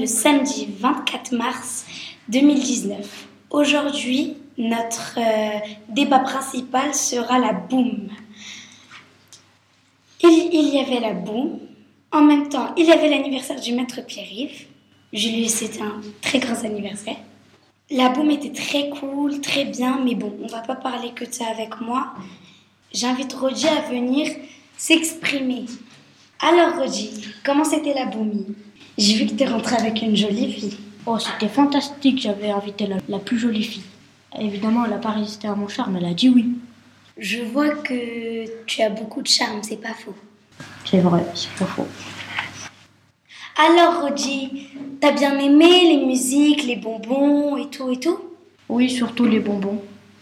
le samedi 24 mars 2019. Aujourd'hui, notre débat principal sera la boum. Il y avait la boum. En même temps, il y avait l'anniversaire du maître Pierre-Yves. Julius, c'était un très grand anniversaire. La boum était très cool, très bien, mais bon, on va pas parler que de ça avec moi. J'invite Rodji à venir s'exprimer. Alors Rodji, comment c'était la boum? J'ai vu que t'es rentrée avec une jolie fille. Oh, c'était fantastique, j'avais invité la plus jolie fille. Évidemment, elle n'a pas résisté à mon charme, elle a dit oui. Je vois que tu as beaucoup de charme, c'est pas faux. C'est vrai, c'est pas faux. Alors Rodji, t'as bien aimé les musiques, les bonbons et tout? Oui, surtout les bonbons.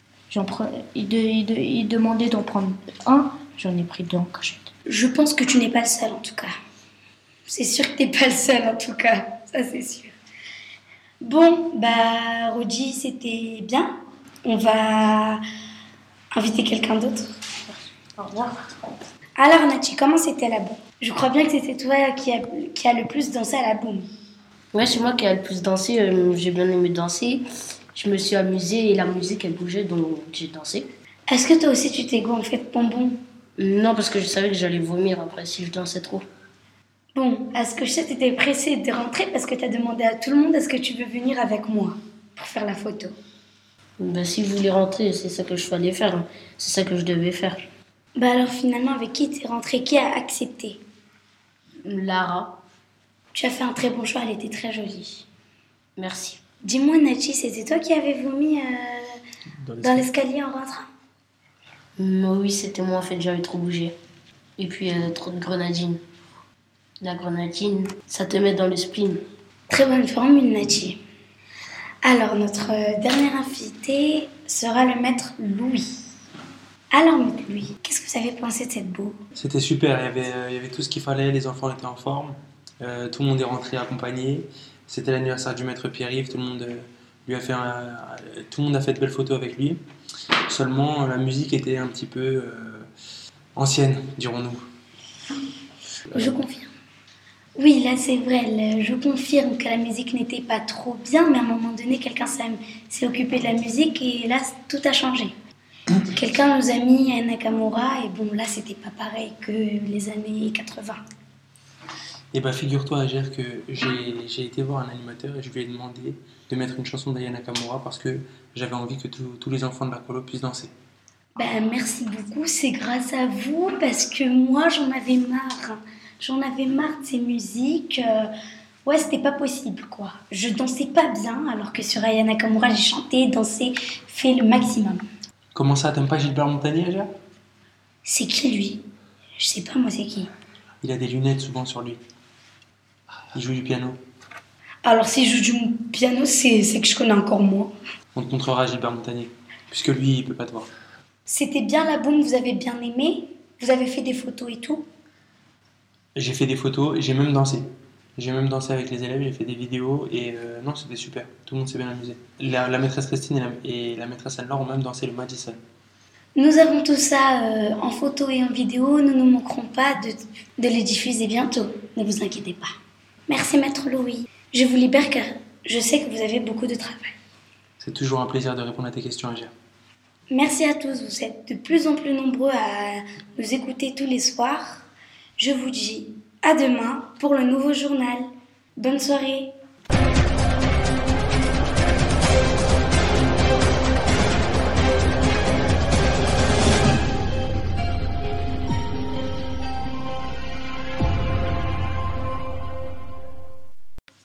Il demandait d'en prendre un, j'en ai pris deux en cachette. Je pense que tu n'es pas le seul en tout cas. C'est sûr que t'es pas le seul en tout cas, ça c'est sûr. Bon, Rodji, c'était bien. On va inviter quelqu'un d'autre. Au revoir. Alors Nachi, comment c'était la boum? Je crois bien que c'était toi qui a le plus dansé à la boum. Ouais, c'est moi qui ai le plus dansé. J'ai bien aimé danser. Je me suis amusée et la musique elle bougeait donc j'ai dansé. Est-ce que toi aussi tu t'es gonflé de bonbons? Non, parce que je savais que j'allais vomir après si je dansais trop. Bon, à ce que je sais, t'étais pressée de rentrer parce que t'as demandé à tout le monde est-ce que tu veux venir avec moi pour faire la photo. Si je voulais rentrer, c'est ça que je fallait faire. Hein. C'est ça que je devais faire. Alors finalement, avec qui t'es rentrée? Qui a accepté? Lara. Tu as fait un très bon choix, elle était très jolie. Merci. Dis-moi Nachi, c'était toi qui avais vomi dans l'escalier en rentrant? Oui, c'était moi en fait, j'avais trop bougé. Et puis trop de grenadine. La grenadine, ça te met dans le spleen. Très bonne formule Nachi. Alors notre dernier invité sera le maître Louis. Alors maître Louis, qu'est-ce que vous avez pensé de cette boum? C'était super, il y avait tout ce qu'il fallait, les enfants étaient en forme, tout le monde est rentré accompagné. C'était l'anniversaire du maître Pierre-Yves, tout le monde a fait de belles photos avec lui. Seulement, la musique était un petit peu ancienne, dirons-nous. Je confirme. Oui, là c'est vrai, je confirme que la musique n'était pas trop bien, mais à un moment donné, quelqu'un s'est occupé de la musique et là, tout a changé. Quelqu'un nous a mis un Nakamura et bon, là, c'était pas pareil que les années 80. Et figure-toi, Agère, que j'ai été voir un animateur et je lui ai demandé de mettre une chanson d'Aya Nakamura parce que j'avais envie que tous les enfants de la colo puissent danser. Merci beaucoup, c'est grâce à vous parce que moi, j'en avais marre. J'en avais marre de ces musiques. Ouais, c'était pas possible, quoi. Je dansais pas bien alors que sur Aya Nakamura, j'ai chanté, dansé, fait le maximum. Comment ça, t'aimes pas Gilbert Montagnier, Agère? C'est qui, lui? Je sais pas, moi, c'est qui? Il a des lunettes souvent sur lui. Il joue du piano. Alors, s'il joue du piano, c'est que je connais encore moins. On te montrera Gilbert Montagnier, puisque lui, il peut pas te voir. C'était bien la boum, vous avez bien aimé? Vous avez fait des photos et tout? J'ai fait des photos et j'ai même dansé. J'ai même dansé avec les élèves, j'ai fait des vidéos et non, c'était super. Tout le monde s'est bien amusé. La maîtresse Christine et la maîtresse Anne-Laure ont même dansé le Madison. Nous avons tout ça en photo et en vidéo. Nous ne manquerons pas de les diffuser bientôt. Ne vous inquiétez pas. Merci Maître Louis. Je vous libère car je sais que vous avez beaucoup de travail. C'est toujours un plaisir de répondre à tes questions, Agère. Merci à tous. Vous êtes de plus en plus nombreux à nous écouter tous les soirs. Je vous dis à demain pour le nouveau journal. Bonne soirée.